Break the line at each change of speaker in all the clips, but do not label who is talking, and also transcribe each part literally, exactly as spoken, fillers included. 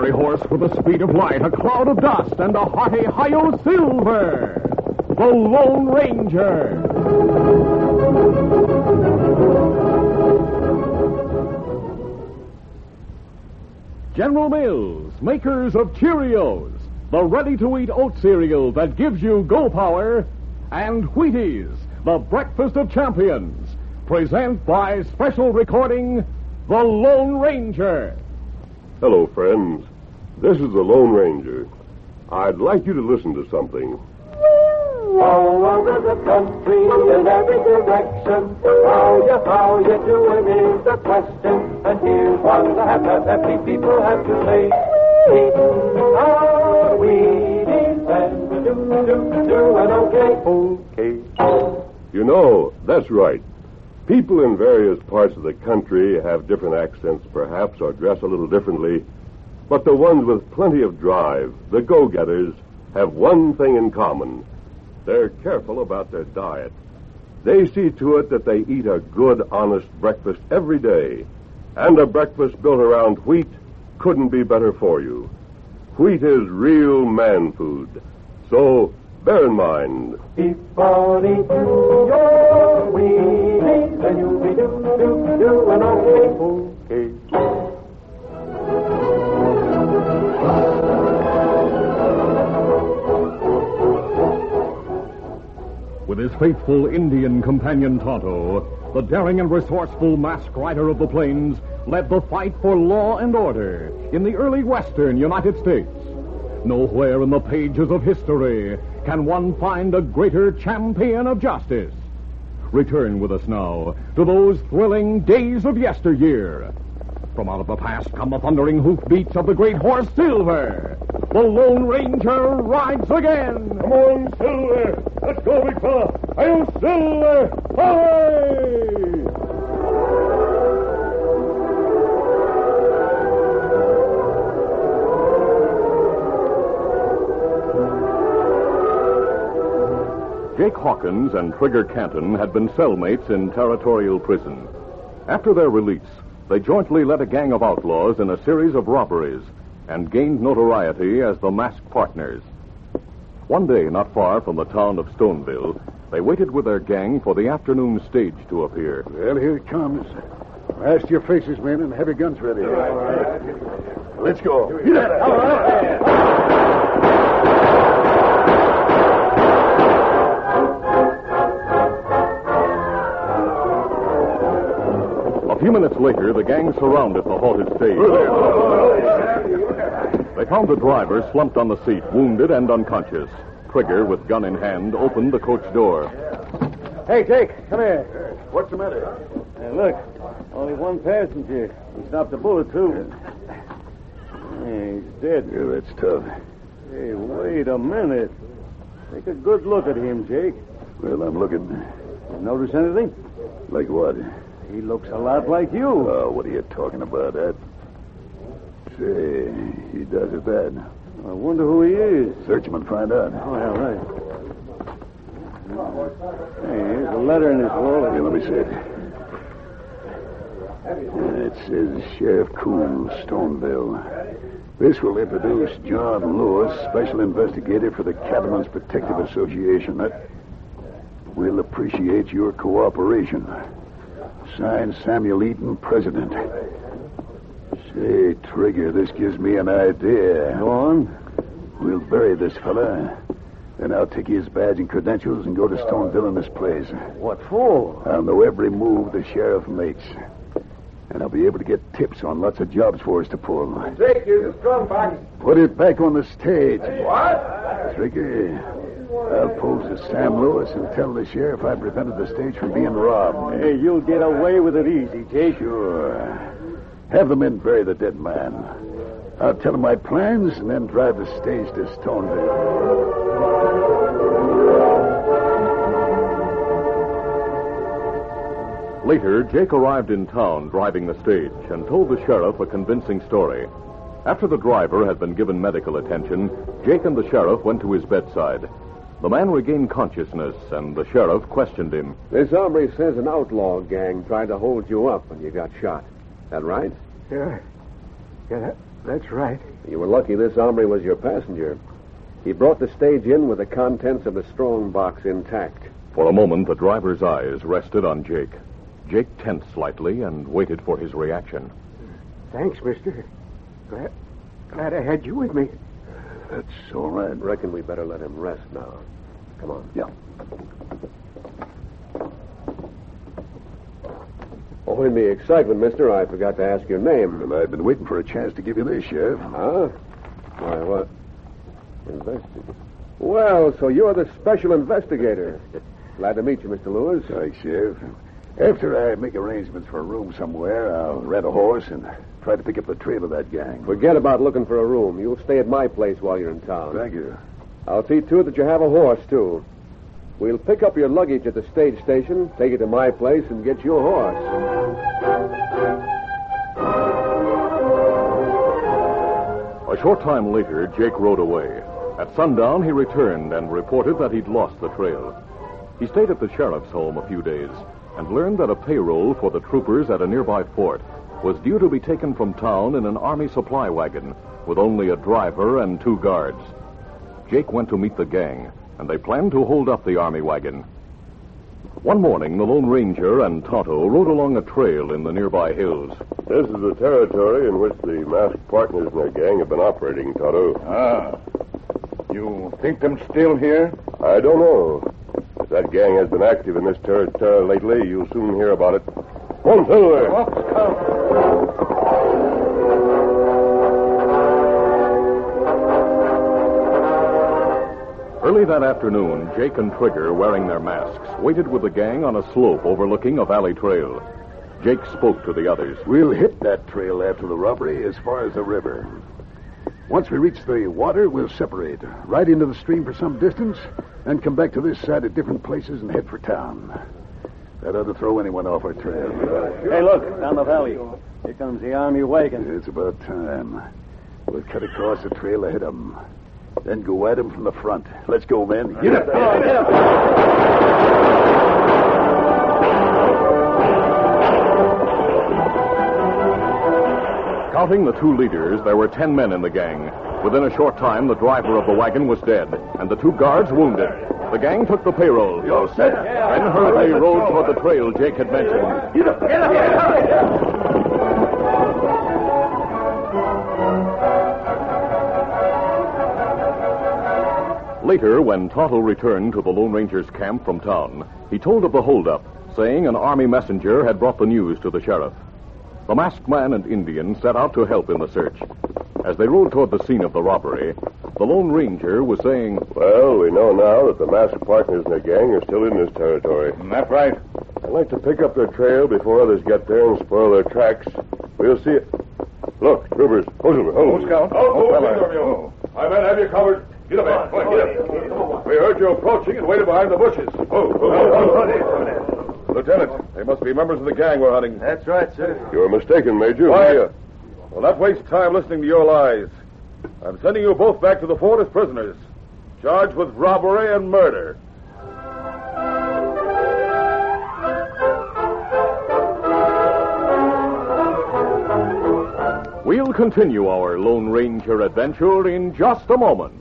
fiery horse with the speed of light, a cloud of dust, and a hearty Hi-Yo Silver, the Lone Ranger. General Mills, makers of Cheerios, the ready-to-eat oat cereal that gives you go power, and Wheaties, the breakfast of champions, present by special recording, The Lone Ranger.
Hello, friends. This is the Lone Ranger. I'd like you to listen to something.
All over the country in every direction, how you, how you doing is the question. And here's what the happy, happy people have to say. Eating our Wheaties and we do, do, do, and okay, okay.
You know, that's right. People in various parts of the country have different accents, perhaps, or dress a little differently. But the ones with plenty of drive, the go-getters, have one thing in common. They're careful about their diet. They see to it that they eat a good, honest breakfast every day. And a breakfast built around wheat couldn't be better for you. Wheat is real man food. So, bear in mind.
Keep on eating your Wheaties, and you'll be do, do, do, and okay, okay.
With his faithful Indian companion Tonto, the daring and resourceful masked rider of the plains led the fight for law and order in the early western United States. Nowhere in the pages of history can one find a greater champion of justice. Return with us now to those thrilling days of yesteryear. From out of the past come the thundering hoofbeats of the great horse Silver. The Lone Ranger rides again.
Come on, Silver. Let's go, big fella. Hi-Yo, Silver. Hooray!
Jake Hawkins and Trigger Canton had been cellmates in territorial prison. After their release, they jointly led a gang of outlaws in a series of robberies and gained notoriety as the masked partners. One day, not far from the town of Stoneville, they waited with their gang for the afternoon stage to appear.
Well, here it comes. Rest your faces, men, and have your guns ready. All right. Let's go. Get at it. All right.
A few minutes later, the gang surrounded the halted stage. They found the driver slumped on the seat, wounded and unconscious. Trigger, with gun in hand, opened the coach door.
Hey, Jake, come here.
What's the matter?
Hey, look, only one passenger. He stopped a bullet, too. Hey, he's dead.
Yeah, that's tough.
Hey, wait a minute. Take a good look at him, Jake.
Well, I'm looking.
You notice anything?
Like what?
He looks a lot like you.
Oh, what are you talking about, Ed? Say, he does it bad.
I wonder who he is.
Search him and find out.
Oh, yeah, right. Hey, here's a letter in his wallet.
Here, let me see it. It says Sheriff Cool, Stoneville. This will introduce John Lewis, Special Investigator for the Cattlemen's Protective Association. That will appreciate your cooperation. Signed, Samuel Eaton, President. Say, Trigger, this gives me an idea.
Go on.
We'll bury this fella. Then I'll take his badge and credentials and go to Stoneville in this place.
What for?
I'll know every move the sheriff makes. And I'll be able to get tips on lots of jobs for us to pull.
Jake, here's a strong box.
Put it back on the stage.
What?
Trigger, I'll pose as Sam Lewis and tell the sheriff I prevented the stage from being robbed.
Hey, you'll get away with it easy, Jake.
Sure. Have the men bury the dead man. I'll tell them my plans and then drive the stage to Stoneville.
Later, Jake arrived in town driving the stage and told the sheriff a convincing story. After the driver had been given medical attention, Jake and the sheriff went to his bedside. The man regained consciousness, and the sheriff questioned him.
This hombre says an outlaw gang tried to hold you up when you got shot. That right?
Yeah. Yeah, that, That's right.
You were lucky this hombre was your passenger. He brought the stage in with the contents of the strong box intact.
For a moment, the driver's eyes rested on Jake. Jake tensed slightly and waited for his reaction.
Thanks, mister. Glad, glad I had you with me. That's all right.
Reckon we better let him rest now. Come on.
Yeah.
Oh, in the excitement, mister, I forgot to ask your name.
Well, I've been waiting for a chance to give you this, Sheriff.
Huh? Why, what? Investigator. Well, so you're the special investigator. Glad to meet you, Mister Lewis.
Thanks, Sheriff. After I make arrangements for a room somewhere, I'll rent a horse and try to pick up the trail of that gang.
Forget about looking for a room. You'll stay at my place while you're in town.
Thank you.
I'll see to it that you have a horse, too. We'll pick up your luggage at the stage station, take it to my place, and get you a horse.
A short time later, Jake rode away. At sundown, he returned and reported that he'd lost the trail. He stayed at the sheriff's home a few days and learned that a payroll for the troopers at a nearby fort was due to be taken from town in an army supply wagon with only a driver and two guards. Jake went to meet the gang, and they planned to hold up the army wagon. One morning, the Lone Ranger and Tonto rode along a trail in the nearby hills.
This is the territory in which the masked partners in their gang have been operating, Tonto.
Ah. You think them still here?
I don't know. If that gang has been active in this territory lately, you'll soon hear about it. One Silver!
Early that afternoon, Jake and Trigger, wearing their masks, waited with the gang on a slope overlooking a valley trail. Jake spoke to the others.
We'll hit that trail after the robbery as far as the river. Once we reach the water, we'll separate, ride into the stream for some distance, and come back to this side at different places and head for town. That ought to throw anyone off our trail.
Hey, look, down the valley. Here comes the army wagon.
It's about time. We'll cut across the trail ahead of them. Then go at them from the front. Let's go, men. Get up!
Get up! Get up!
Counting the two leaders, there were ten men in the gang. Within a short time, the driver of the wagon was dead, and the two guards wounded. The gang took the payroll.
You're set.
Then hurriedly rode toward the trail Jake had mentioned.
Get up! Get up! Get up!
Later, when Tonto returned to the Lone Ranger's camp from town, he told of the holdup, saying an army messenger had brought the news to the sheriff. The masked man and Indian set out to help in the search. As they rode toward the scene of the robbery, the Lone Ranger was saying,
Well, we know now that the masked partners in the gang are still in this territory.
That's right.
I'd like to pick up their trail before others get there and spoil their tracks. We'll see it. Look, troopers, hold over, hold.
Oh, Scout.
Oh,
fella.
My men have you covered. Get up, man. Come on, get up. We heard you approaching and waited behind the bushes. Oh, oh, oh.
Lieutenant, they must be members of the gang we're hunting.
That's right, sir.
You're mistaken, Major.
Quiet. Well, not waste time listening to your lies. I'm sending you both back to the fort as prisoners, charged with robbery and murder.
We'll continue our Lone Ranger adventure in just a moment.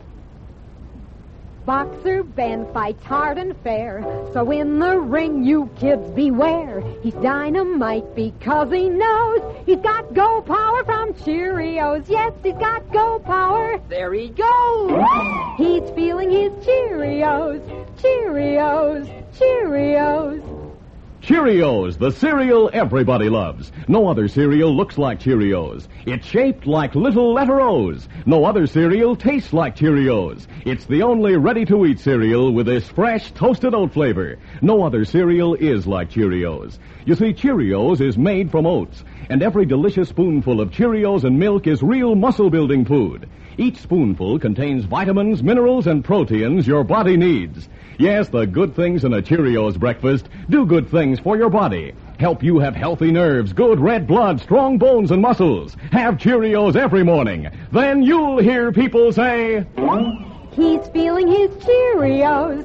Boxer Ben fights hard and fair, so in the ring you kids beware. He's dynamite because he knows he's got go power from Cheerios. Yes, he's got go power. There he goes. He's feeling his Cheerios, Cheerios, Cheerios.
Cheerios, the cereal everybody loves. No other cereal looks like Cheerios. It's shaped like little letter O's. No other cereal tastes like Cheerios. It's the only ready-to-eat cereal with this fresh toasted oat flavor. No other cereal is like Cheerios. You see, Cheerios is made from oats, and every delicious spoonful of Cheerios and milk is real muscle-building food. Each spoonful contains vitamins, minerals, and proteins your body needs. Yes, the good things in a Cheerios breakfast do good things for your body. Help you have healthy nerves, good red blood, strong bones and muscles. Have Cheerios every morning. Then you'll hear people say,
He's feeling his Cheerios.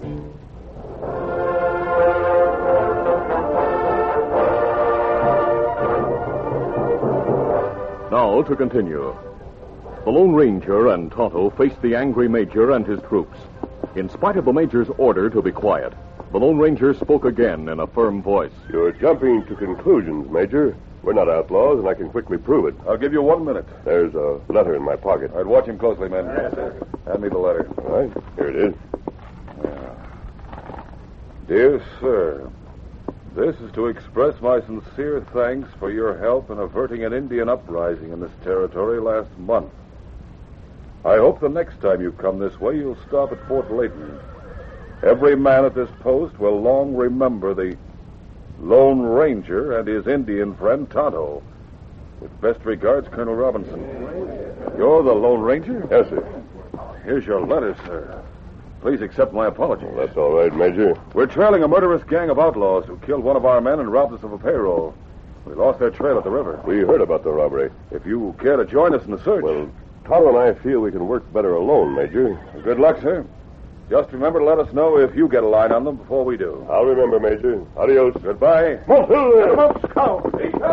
Now to continue. The Lone Ranger and Tonto faced the angry Major and his troops. In spite of the Major's order to be quiet, the Lone Ranger spoke again in a firm voice.
You're jumping to conclusions, Major. We're not outlaws, and I can quickly prove it.
I'll give you one minute.
There's a letter in my pocket.
All right, watch him closely, men. Yes, sir. Hand me the letter.
All right, here it is.
Yeah. Dear sir, this is to express my sincere thanks for your help in averting an Indian uprising in this territory last month. I hope the next time you come this way, you'll stop at Fort Layton. Every man at this post will long remember the Lone Ranger and his Indian friend Tonto. With best regards, Colonel Robinson. You're the Lone Ranger?
Yes, sir.
Here's your letter, sir. Please accept my apologies.
That's all right, Major.
We're trailing a murderous gang of outlaws who killed one of our men and robbed us of a payroll. We lost their trail at the river.
We heard about the robbery.
If you care to join us in the search...
Well, Tonto and I feel we can work better alone, Major.
Good luck, sir. Just remember to let us know if you get a line on them before we do.
I'll remember, Major. Adios.
Goodbye.
Montilda!
Scout!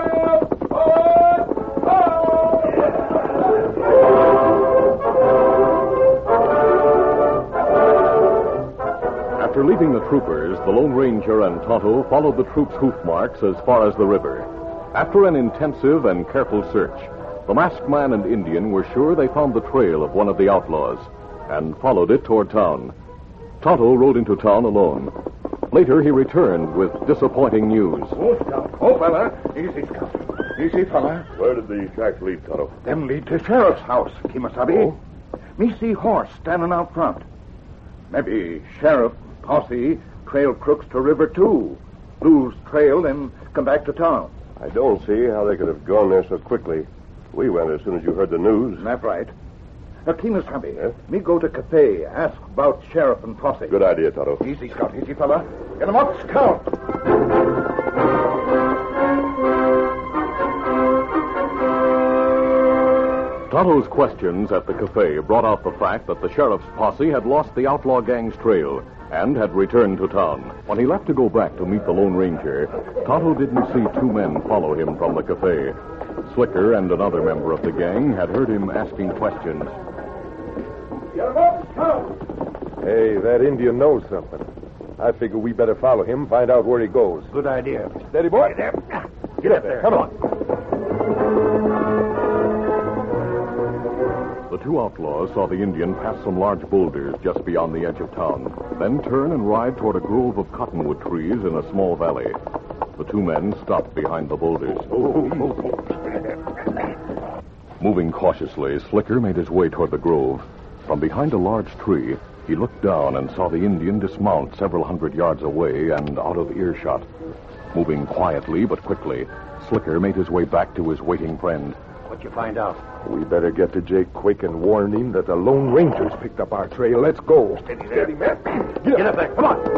After leaving the troopers, the Lone Ranger and Tonto followed the troops' hoof marks as far as the river. After an intensive and careful search, the masked man and Indian were sure they found the trail of one of the outlaws and followed it toward town. Tonto rode into town alone. Later, he returned with disappointing news.
Oh, Scout. Oh, fella. Easy, Scout. Easy, fella.
Where did the tracks lead, Tonto?
Them lead to sheriff's house, Kimasabi.
Oh?
Me see horse standing out front. Maybe sheriff, posse, trail crooks to river, too. Lose trail, then come back to town.
I don't see how they could have gone there so quickly. We went as soon as you heard the news.
That's right. Now, Kimasabi,
Yes?
me go to cafe, ask about sheriff and posse.
Good idea, Tonto.
Easy, Scout. Easy, fella. Get him up, Scout.
Tonto's questions at the cafe brought out the fact that the sheriff's posse had lost the outlaw gang's trail and had returned to town. When he left to go back to meet the Lone Ranger, Tonto didn't see two men follow him from the cafe. Slicker and another member of the gang had heard him asking questions.
Get him up, Scout!
Hey, that Indian knows something. I figure we better follow him, find out where he goes.
Good idea.
Steady, boy.
There.
Get up there. Come on.
The two outlaws saw the Indian pass some large boulders just beyond the edge of town, then turn and ride toward a grove of cottonwood trees in a small valley. The two men stopped behind the boulders. Moving cautiously, Slicker made his way toward the grove. From behind a large tree, he looked down and saw the Indian dismount several hundred yards away and out of earshot. Moving quietly but quickly, Slicker made his way back to his waiting friend.
What'd you find out?
We better get to Jake Quick and warn him that the Lone Ranger's picked up our trail. Let's go.
Steady there.
Steady, man.
Get, Get up there. Come on.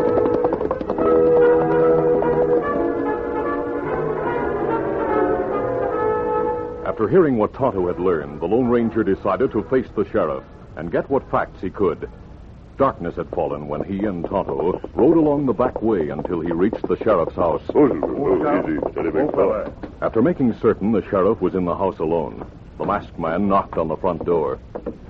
After hearing what Tonto had learned, the Lone Ranger decided to face the sheriff and get what facts he could. Darkness had fallen when he and Tonto rode along the back way until he reached the sheriff's house.
Oh, oh, easy. Steady, big fella.
After making certain the sheriff was in the house alone, the masked man knocked on the front door.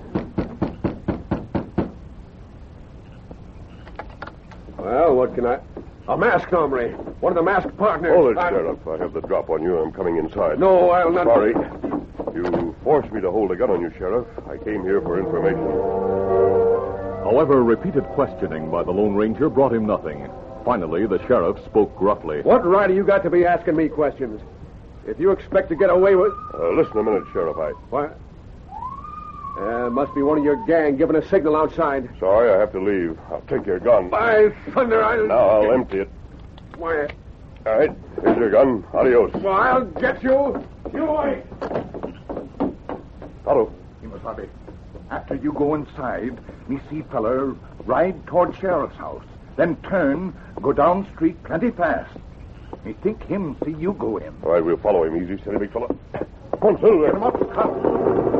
Well, what can I... A masked hombre. One of the masked partners.
Hold it,
I'm-
Sheriff. I have the drop on you. I'm coming inside.
No, I'll not...
Sorry. You forced me to hold a gun on you, Sheriff. I came here for information.
However, repeated questioning by the Lone Ranger brought him nothing. Finally, the sheriff spoke gruffly.
What right have you got to be asking me questions? If you expect to get away with...
Uh, listen a minute, Sheriff. I...
What? Uh, must be one of your gang giving a signal outside.
Sorry, I have to leave. I'll take your gun.
By thunder, I'll...
Now I'll empty it.
Why,
All right. Here's your gun. Adios.
well, I'll get you. You wait.
Tonto.
Kimasabi, after you go inside, me see fella ride toward sheriff's house, then turn, go down street plenty fast. Me think him see you go in.
All right, we'll follow him. Easy, steady, big fella. Come on, Silver.
Get him up, Scout.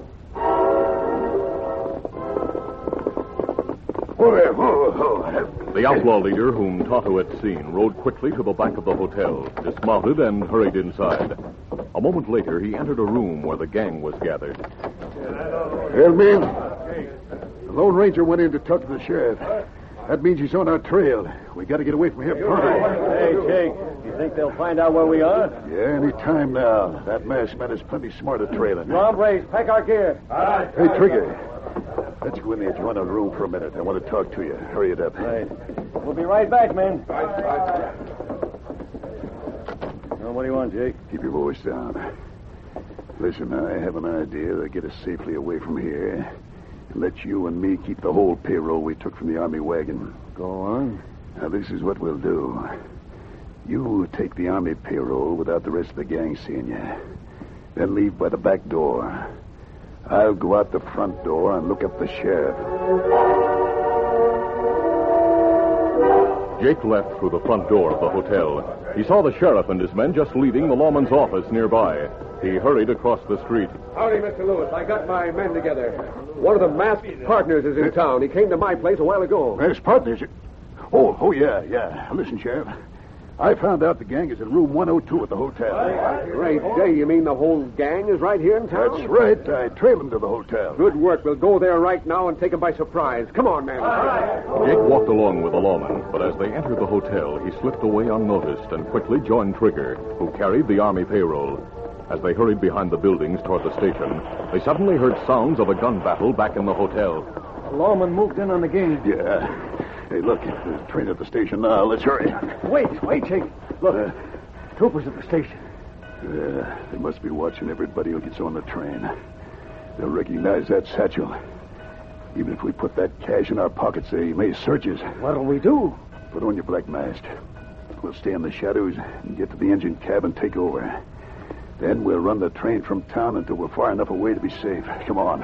Oh, there. Oh, oh.
The outlaw leader whom Tonto had seen rode quickly to the back of the hotel, dismounted, and hurried inside. A moment later, he entered a room where the gang was gathered.
Well, men, the Lone Ranger went in to talk to the sheriff. That means he's on our trail. We got to get away from here pronto.
Hey, Jake, you think they'll find out where we are?
Yeah, any time now. That masked man is plenty smart at trailing.
Hombres, pack our gear. All right.
Hey, Trigger. Let's go in the adjoining room for a minute. I want to talk to you. Hurry it up.
Right. We'll be right back, men. Well, what do you want, Jake?
Keep your voice down. Listen, I have an idea to get us safely away from here and let you and me keep the whole payroll we took from the army wagon.
Go on.
Now, this is what we'll do. You take the army payroll without the rest of the gang seeing you. Then leave by the back door. I'll go out the front door and look up the sheriff.
Jake left through the front door of the hotel. He saw the sheriff and his men just leaving the lawman's office nearby. He hurried across the street.
Howdy, Mister Lewis. I got my men together. One of the masked partners is in town. He came to my place a while ago.
Masked partners? Oh, oh, yeah, yeah. Listen, Sheriff. I found out the gang is in room one oh two at the hotel.
Great day. You mean the whole gang is right here in town?
That's right. I trailed them to the hotel.
Good work. We'll go there right now and take them by surprise. Come on, man.
Jake walked along with the lawman, but as they entered the hotel, he slipped away unnoticed and quickly joined Trigger, who carried the army payroll. As they hurried behind the buildings toward the station, they suddenly heard sounds of a gun battle back in the hotel.
The lawman moved in on the gang.
Yeah. Hey, look, there's a train at the station now. Let's hurry.
Wait, wait, Jake. Look, uh, troopers at the station.
Yeah, they must be watching everybody who gets on the train. They'll recognize that satchel. Even if we put that cash in our pockets, they may search us.
What'll we do?
Put on your black mask. We'll stay in the shadows and get to the engine cab and take over. Then we'll run the train from town until we're far enough away to be safe. Come on.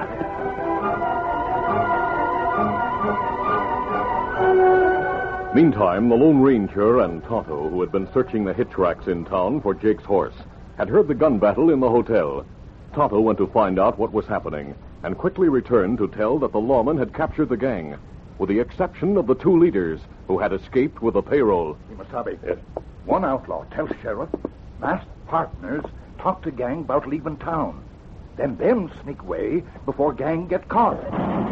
Meantime, the Lone Ranger and Tonto, who had been searching the hitch racks in town for Jake's horse, had heard the gun battle in the hotel. Tonto went to find out what was happening and quickly returned to tell that the lawman had captured the gang, with the exception of the two leaders who had escaped with the payroll.
Imasabi, yes. One outlaw tells sheriff masked partners talk to gang about leaving town. Then them sneak away before gang get caught.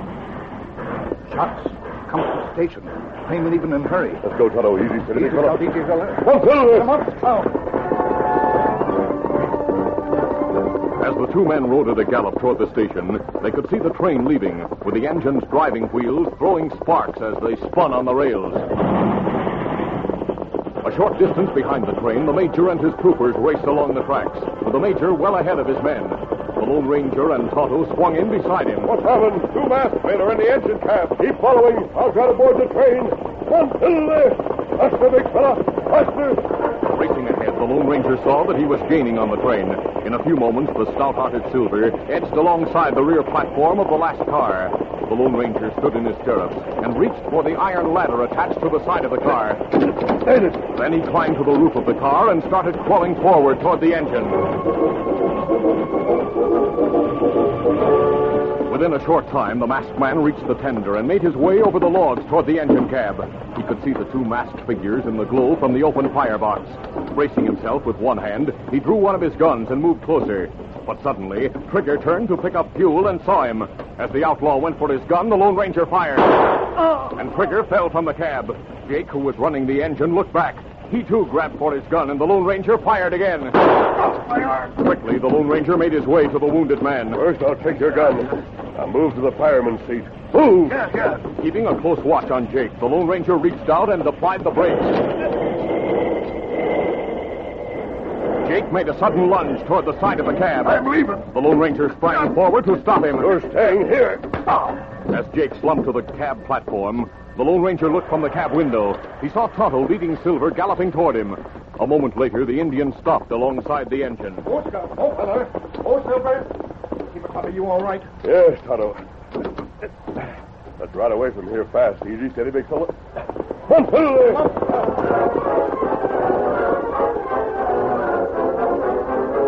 Shots come to the station. Train leaving in a hurry.
Let's go, Tonto. Easy, steady.
Easy, out, easy, fella.
Come through.
Come up, out.
As the two men rode at a gallop toward the station, they could see the train leaving, with the engine's driving wheels throwing sparks as they spun on the rails. A short distance behind the train, the major and his troopers raced along the tracks, with the major well ahead of his men. The Lone Ranger and Tonto swung in beside him.
What's happened? Two masked men are in the engine cab. Keep following. I'll try to board the train. Come through there. Faster, big fella. Faster.
Racing ahead, the Lone Ranger saw that he was gaining on the train. In a few moments, the stout-hearted Silver edged alongside the rear platform of the last car. The Lone Ranger stood in his stirrups and reached for the iron ladder attached to the side of the car. Then he climbed to the roof of the car and started crawling forward toward the engine. Within a short time, the masked man reached the tender and made his way over the logs toward the engine cab. He could see the two masked figures in the glow from the open firebox. Bracing himself with one hand, he drew one of his guns and moved closer. But suddenly, Trigger turned to pick up fuel and saw him. As the outlaw went for his gun, the Lone Ranger fired. And Trigger fell from the cab. Jake, who was running the engine, looked back. He, too, grabbed for his gun, and the Lone Ranger fired again. Quickly, the Lone Ranger made his way to the wounded man.
First, I'll take your gun. I'll move to the fireman's seat. Move!
Yeah, yeah.
Keeping a close watch on Jake, the Lone Ranger reached out and applied the brakes. Jake made a sudden lunge toward the side of the cab.
I'm leaving.
The Lone Ranger sprang forward to stop him.
You're staying here.
As Jake slumped to the cab platform, the Lone Ranger looked from the cab window. He saw Tonto leading Silver galloping toward him. A moment later, the Indian stopped alongside the engine.
Oh, Scott. Oh, fella. Oh, Silver. Keep it up. Are you all right?
Yes, Tonto. Let's ride away from here fast. Easy, steady, big fella. Come through there.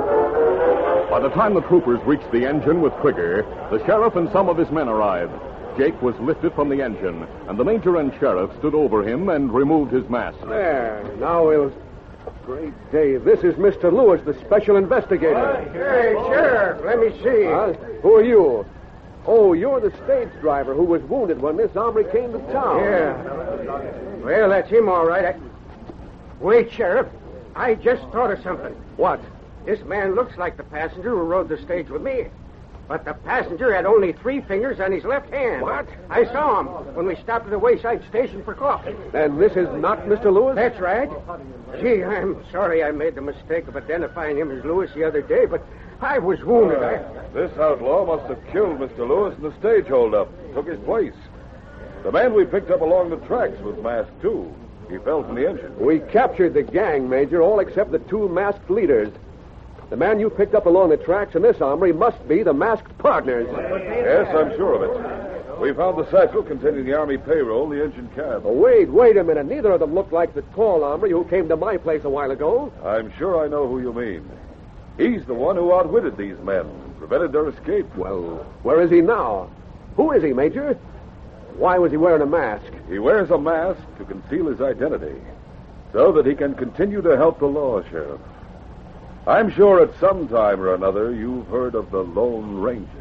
By
the time the troopers reached the engine with Trigger, the sheriff and some of his men arrived. Jake was lifted from the engine, and the major and sheriff stood over him and removed his mask.
There. Now we'll... Great day. This is Mister Lewis, the special investigator.
Hey, Sheriff, let me see.
Huh? Who are you? Oh, you're the stage driver who was wounded when this hombre came to town.
Yeah. Well, that's him, all right. I... Wait, Sheriff. I just thought of something.
What?
This man looks like the passenger who rode the stage with me. But the passenger had only three fingers on his left hand.
What?
I saw him when we stopped at the wayside station for coffee.
And this is not Mister Lewis?
That's right. Gee, I'm sorry I made the mistake of identifying him as Lewis the other day, but I was wounded. I...
This outlaw must have killed Mister Lewis in the stage holdup. Took his place. The man we picked up along the tracks was masked, too. He fell from the engine.
We captured the gang, Major, all except the two masked leaders. The man you picked up along the tracks and this hombre must be the masked partners.
Yes, I'm sure of it. We found the satchel containing the Army payroll, the engine cab.
Oh, wait, wait a minute. Neither of them looked like the tall hombre who came to my place a while ago.
I'm sure I know who you mean. He's the one who outwitted these men, prevented their escape.
Well, where is he now? Who is he, Major? Why was he wearing a mask?
He wears a mask to conceal his identity, so that he can continue to help the law, Sheriff. I'm sure at some time or another you've heard of the Lone Ranger.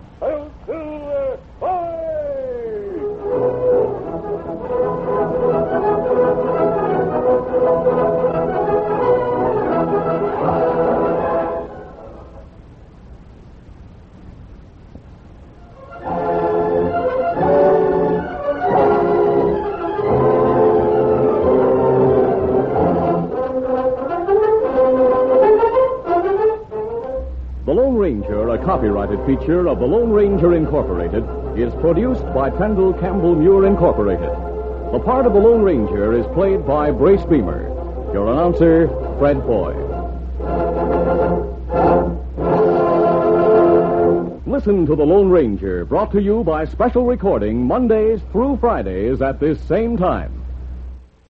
The Lone Ranger, a copyrighted feature of the Lone Ranger Incorporated, is produced by Pendle Campbell Muir Incorporated. The part of the Lone Ranger is played by Brace Beamer. Your announcer, Fred Foy. Listen to The Lone Ranger, brought to you by special recording Mondays through Fridays at this same time.